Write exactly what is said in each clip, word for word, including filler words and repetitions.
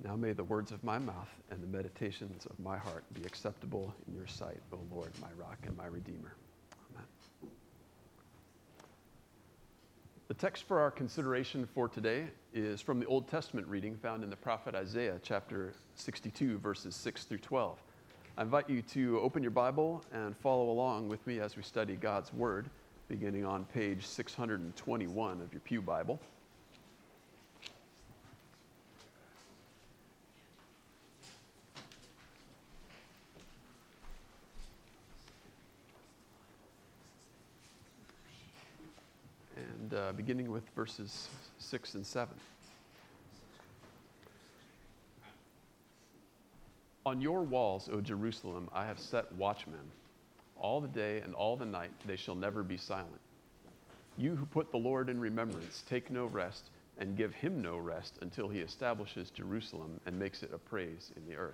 Now may the words of my mouth and the meditations of my heart be acceptable in your sight, O Lord, my rock and my redeemer. Amen. The text for our consideration for today is from the Old Testament reading found in the prophet Isaiah, chapter sixty-two, verses six through twelve. I invite you to open your Bible and follow along with me as we study God's Word, beginning on page six hundred twenty-one of your Pew Bible. And uh, beginning with verses six and seven. On your walls, O Jerusalem, I have set watchmen. All the day and all the night they shall never be silent. You who put the Lord in remembrance, take no rest, and give him no rest until he establishes Jerusalem and makes it a praise in the earth.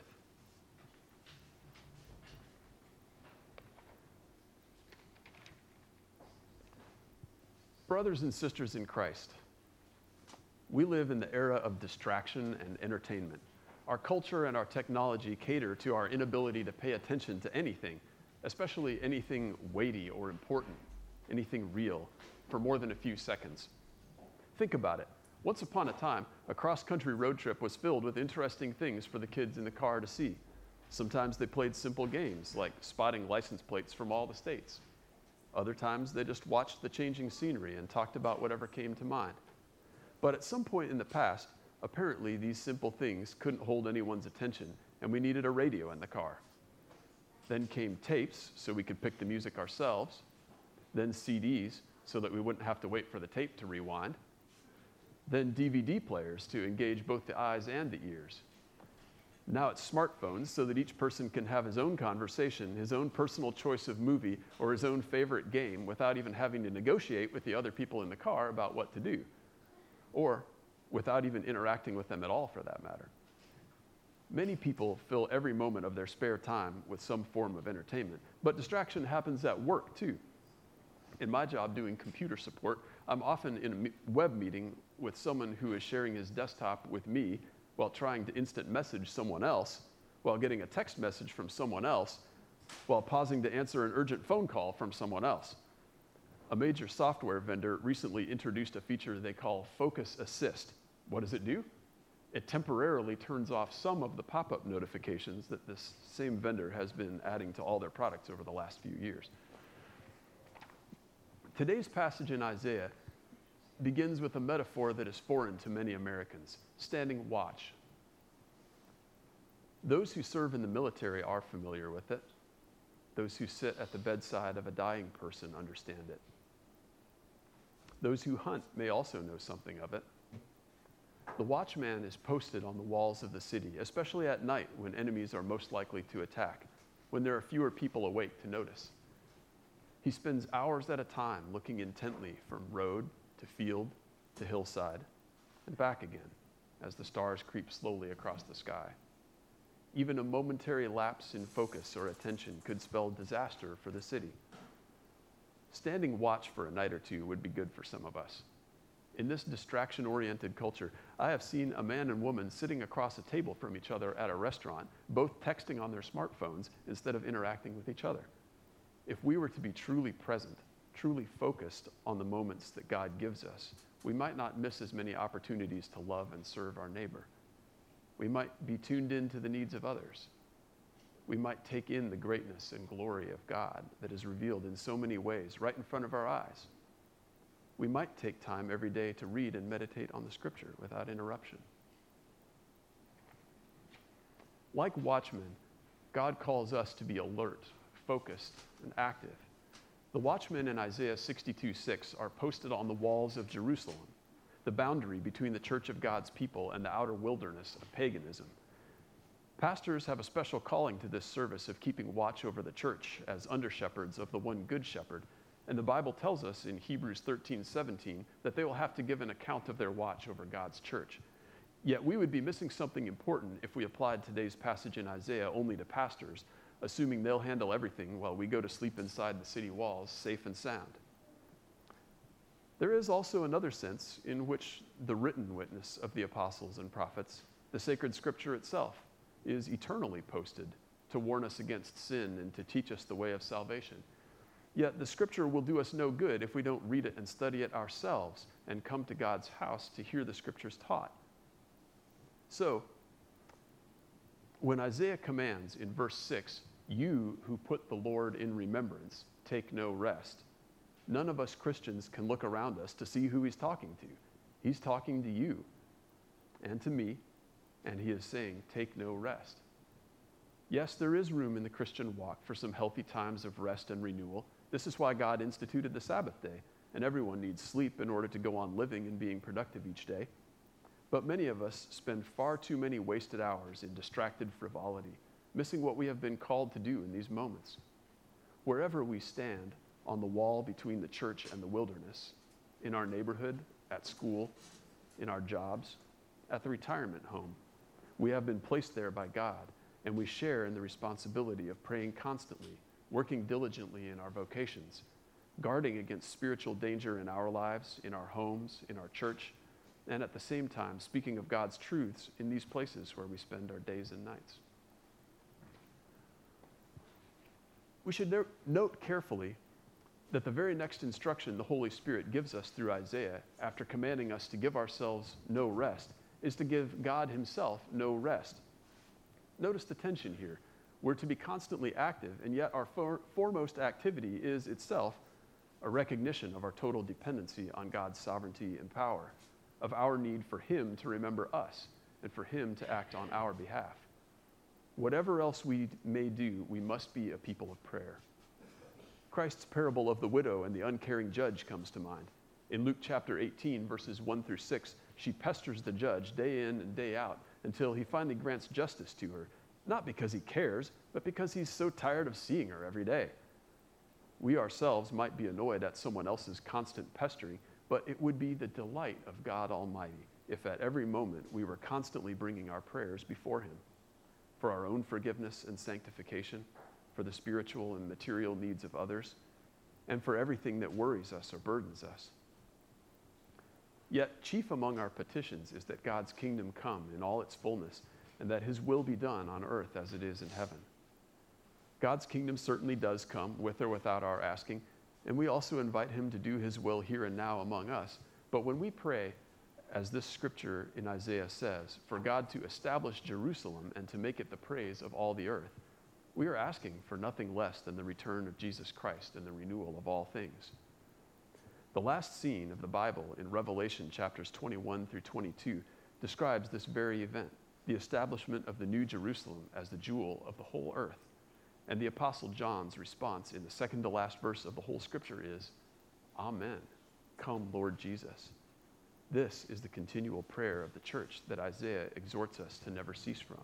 Brothers and sisters in Christ, we live in the era of distraction and entertainment. Our culture and our technology cater to our inability to pay attention to anything, especially anything weighty or important, anything real, for more than a few seconds. Think about it. Once upon a time, a cross-country road trip was filled with interesting things for the kids in the car to see. Sometimes they played simple games like spotting license plates from all the states. Other times, they just watched the changing scenery and talked about whatever came to mind. But at some point in the past, apparently these simple things couldn't hold anyone's attention, and we needed a radio in the car. Then came tapes, so we could pick the music ourselves. Then C Ds, so that we wouldn't have to wait for the tape to rewind. Then D V D players to engage both the eyes and the ears. Now it's smartphones, so that each person can have his own conversation, his own personal choice of movie, or his own favorite game without even having to negotiate with the other people in the car about what to do, or without even interacting with them at all, for that matter. Many people fill every moment of their spare time with some form of entertainment, but distraction happens at work too. In my job doing computer support, I'm often in a web meeting with someone who is sharing his desktop with me while trying to instant message someone else, while getting a text message from someone else, while pausing to answer an urgent phone call from someone else. A major software vendor recently introduced a feature they call Focus Assist. What does it do? It temporarily turns off some of the pop-up notifications that this same vendor has been adding to all their products over the last few years. Today's passage in Isaiah begins with a metaphor that is foreign to many Americans: standing watch. Those who serve in the military are familiar with it. Those who sit at the bedside of a dying person understand it. Those who hunt may also know something of it. The watchman is posted on the walls of the city, especially at night when enemies are most likely to attack, when there are fewer people awake to notice. He spends hours at a time looking intently from road to field to hillside and back again as the stars creep slowly across the sky. Even a momentary lapse in focus or attention could spell disaster for the city. Standing watch for a night or two would be good for some of us. In this distraction-oriented culture, I have seen a man and woman sitting across a table from each other at a restaurant, both texting on their smartphones instead of interacting with each other. If we were to be truly present, truly focused on the moments that God gives us, we might not miss as many opportunities to love and serve our neighbor. We might be tuned in to the needs of others. We might take in the greatness and glory of God that is revealed in so many ways right in front of our eyes. We might take time every day to read and meditate on the scripture without interruption. Like watchmen, God calls us to be alert, focused, and active. The watchmen in Isaiah sixty-two six are posted on the walls of Jerusalem, the boundary between the church of God's people and the outer wilderness of paganism. Pastors have a special calling to this service of keeping watch over the church as under-shepherds of the one good shepherd, and the Bible tells us in Hebrews thirteen seventeen that they will have to give an account of their watch over God's church. Yet we would be missing something important if we applied today's passage in Isaiah only to pastors, assuming they'll handle everything while we go to sleep inside the city walls, safe and sound. There is also another sense in which the written witness of the apostles and prophets The sacred scripture itself is eternally posted to warn us against sin and to teach us the way of salvation. Yet the scripture will do us no good if we don't read it and study it ourselves and come to God's house to hear the scriptures taught. So, when Isaiah commands in verse six, "You who put the Lord in remembrance, take no rest," none of us Christians can look around us to see who he's talking to. He's talking to you and to me, and he is saying, take no rest. Yes, there is room in the Christian walk for some healthy times of rest and renewal. This is why God instituted the Sabbath day, and everyone needs sleep in order to go on living and being productive each day. But many of us spend far too many wasted hours in distracted frivolity, missing what we have been called to do in these moments. Wherever we stand on the wall between the church and the wilderness, in our neighborhood, at school, in our jobs, at the retirement home, we have been placed there by God, and we share in the responsibility of praying constantly, working diligently in our vocations, guarding against spiritual danger in our lives, in our homes, in our church, and at the same time speaking of God's truths in these places where we spend our days and nights. We should no- note carefully that the very next instruction the Holy Spirit gives us through Isaiah, after commanding us to give ourselves no rest, is to give God himself no rest. Notice the tension here. We're to be constantly active, and yet our for- foremost activity is itself a recognition of our total dependency on God's sovereignty and power, of our need for him to remember us and for him to act on our behalf. Whatever else we may do, we must be a people of prayer. Christ's parable of the widow and the uncaring judge comes to mind. In Luke chapter eighteen, verses one through six, she pesters the judge day in and day out until he finally grants justice to her, not because he cares, but because he's so tired of seeing her every day. We ourselves might be annoyed at someone else's constant pestering, but it would be the delight of God Almighty if at every moment we were constantly bringing our prayers before him for our own forgiveness and sanctification, for the spiritual and material needs of others, and for everything that worries us or burdens us. Yet chief among our petitions is that God's kingdom come in all its fullness and that his will be done on earth as it is in heaven. God's kingdom certainly does come with or without our asking, and we also invite him to do his will here and now among us. But when we pray, as this scripture in Isaiah says, for God to establish Jerusalem and to make it the praise of all the earth, we are asking for nothing less than the return of Jesus Christ and the renewal of all things. The last scene of the Bible in Revelation chapters twenty-one through twenty-two describes this very event, the establishment of the New Jerusalem as the jewel of the whole earth. And the Apostle John's response in the second to last verse of the whole scripture is, Amen. Come, Lord Jesus. This is the continual prayer of the church that Isaiah exhorts us to never cease from.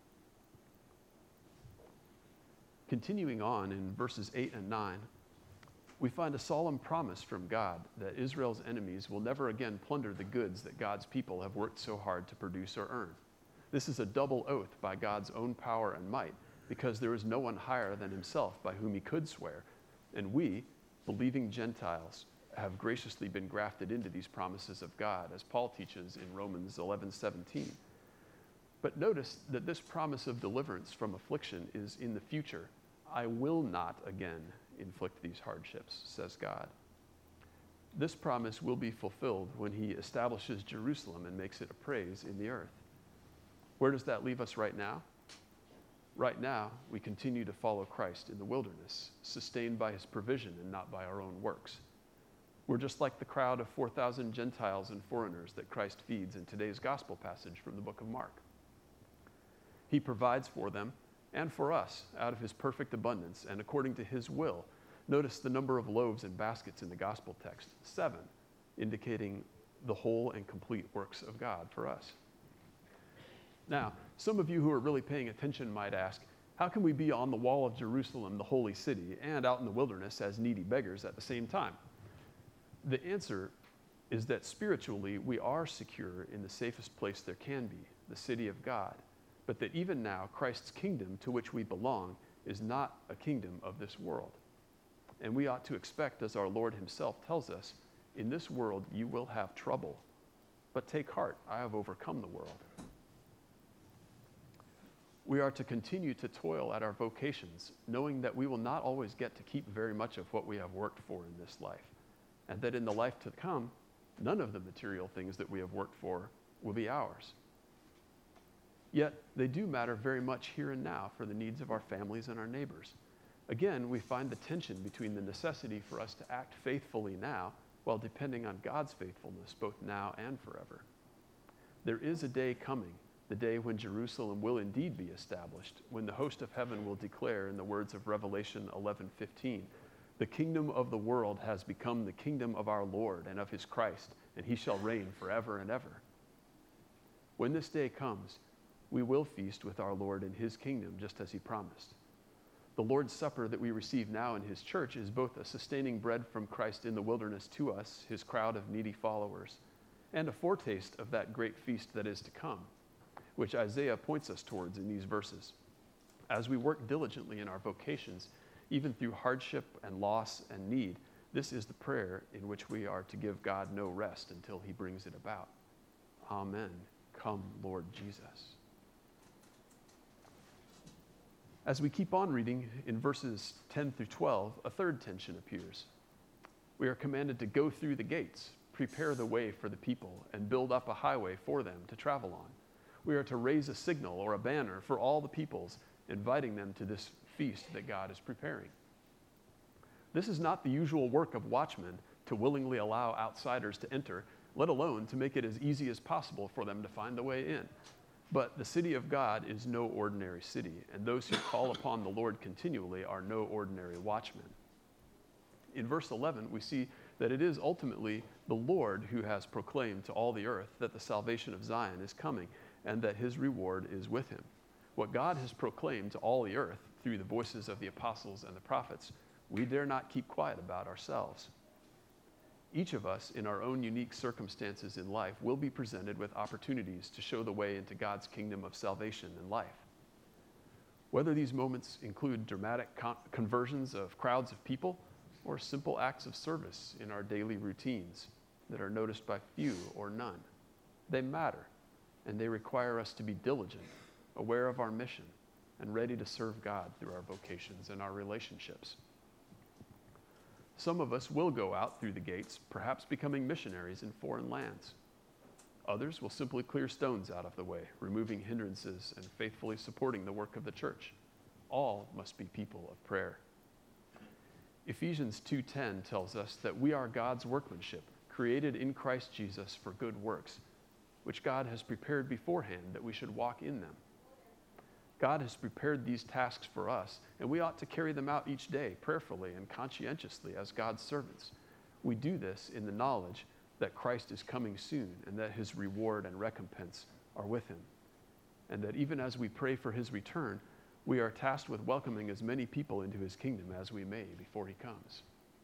Continuing on in verses eight and nine, we find a solemn promise from God that Israel's enemies will never again plunder the goods that God's people have worked so hard to produce or earn. This is a double oath by God's own power and might, because there is no one higher than himself by whom he could swear. And we, believing Gentiles, have graciously been grafted into these promises of God, as Paul teaches in Romans eleven seventeen. But notice that this promise of deliverance from affliction is in the future. I will not again inflict these hardships, says God. This promise will be fulfilled when he establishes Jerusalem and makes it a praise in the earth. Where does that leave us right now? Right now, we continue to follow Christ in the wilderness, sustained by his provision and not by our own works. We're just like the crowd of four thousand Gentiles and foreigners that Christ feeds in today's gospel passage from the book of Mark. He provides for them and for us out of his perfect abundance and according to his will. Notice the number of loaves and baskets in the gospel text, seven, indicating the whole and complete works of God for us. Now, some of you who are really paying attention might ask, how can we be on the wall of Jerusalem, the holy city, and out in the wilderness as needy beggars at the same time? The answer is that spiritually we are secure in the safest place there can be, the city of God, but that even now Christ's kingdom to which we belong is not a kingdom of this world. And we ought to expect, as our Lord himself tells us, in this world you will have trouble, but take heart, I have overcome the world. We are to continue to toil at our vocations, knowing that we will not always get to keep very much of what we have worked for in this life, and that in the life to come, none of the material things that we have worked for will be ours. Yet, they do matter very much here and now for the needs of our families and our neighbors. Again, we find the tension between the necessity for us to act faithfully now while depending on God's faithfulness both now and forever. There is a day coming, the day when Jerusalem will indeed be established, when the host of heaven will declare in the words of Revelation eleven fifteen, "The kingdom of the world has become the kingdom of our Lord and of his Christ, and he shall reign forever and ever." When this day comes, we will feast with our Lord in his kingdom, just as he promised. The Lord's Supper that we receive now in his church is both a sustaining bread from Christ in the wilderness to us, his crowd of needy followers, and a foretaste of that great feast that is to come, which Isaiah points us towards in these verses. As we work diligently in our vocations, even through hardship and loss and need, this is the prayer in which we are to give God no rest until he brings it about. Amen. Come, Lord Jesus. As we keep on reading in verses ten through twelve, a third tension appears. We are commanded to go through the gates, prepare the way for the people, and build up a highway for them to travel on. We are to raise a signal or a banner for all the peoples, inviting them to this feast that God is preparing. This is not the usual work of watchmen to willingly allow outsiders to enter, let alone to make it as easy as possible for them to find the way in. But the city of God is no ordinary city, and those who call upon the Lord continually are no ordinary watchmen. In verse eleven, we see that it is ultimately the Lord who has proclaimed to all the earth that the salvation of Zion is coming and that his reward is with him. What God has proclaimed to all the earth through the voices of the apostles and the prophets, we dare not keep quiet about ourselves. Each of us, in our own unique circumstances in life, will be presented with opportunities to show the way into God's kingdom of salvation and life. Whether these moments include dramatic con- conversions of crowds of people or simple acts of service in our daily routines that are noticed by few or none, they matter, and they require us to be diligent, aware of our mission, and ready to serve God through our vocations and our relationships. Some of us will go out through the gates, perhaps becoming missionaries in foreign lands. Others will simply clear stones out of the way, removing hindrances and faithfully supporting the work of the church. All must be people of prayer. Ephesians two ten tells us that we are God's workmanship, created in Christ Jesus for good works, which God has prepared beforehand that we should walk in them. God has prepared these tasks for us, and we ought to carry them out each day prayerfully and conscientiously as God's servants. We do this in the knowledge that Christ is coming soon and that his reward and recompense are with him, and that even as we pray for his return, we are tasked with welcoming as many people into his kingdom as we may before he comes.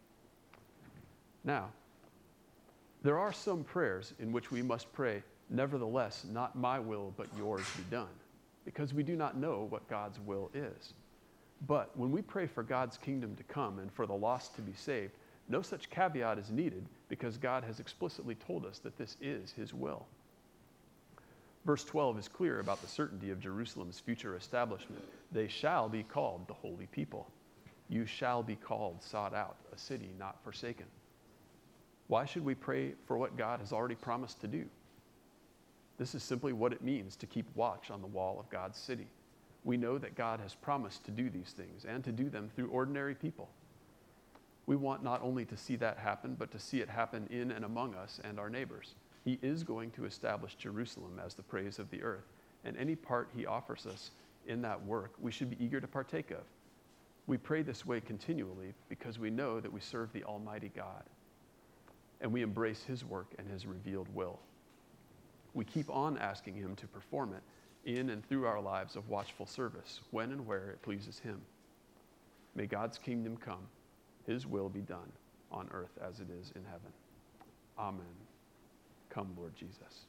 Now, there are some prayers in which we must pray, "Nevertheless, not my will, but yours be done," because we do not know what God's will is. But when we pray for God's kingdom to come and for the lost to be saved, no such caveat is needed because God has explicitly told us that this is his will. Verse twelve is clear about the certainty of Jerusalem's future establishment. They shall be called the holy people. You shall be called, sought out, a city not forsaken. Why should we pray for what God has already promised to do? This is simply what it means to keep watch on the wall of God's city. We know that God has promised to do these things and to do them through ordinary people. We want not only to see that happen, but to see it happen in and among us and our neighbors. He is going to establish Jerusalem as the praise of the earth, and any part he offers us in that work, we should be eager to partake of. We pray this way continually because we know that we serve the Almighty God, and we embrace his work and his revealed will. We keep on asking him to perform it in and through our lives of watchful service, when and where it pleases him. May God's kingdom come, his will be done on earth as it is in heaven. Amen. Come, Lord Jesus.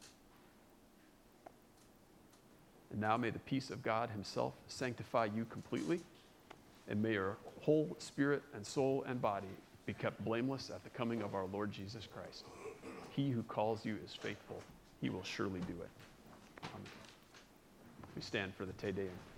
And now may the peace of God himself sanctify you completely, and may your whole spirit and soul and body be kept blameless at the coming of our Lord Jesus Christ. He who calls you is faithful. He will surely do it. Amen. We stand for the Te Deum.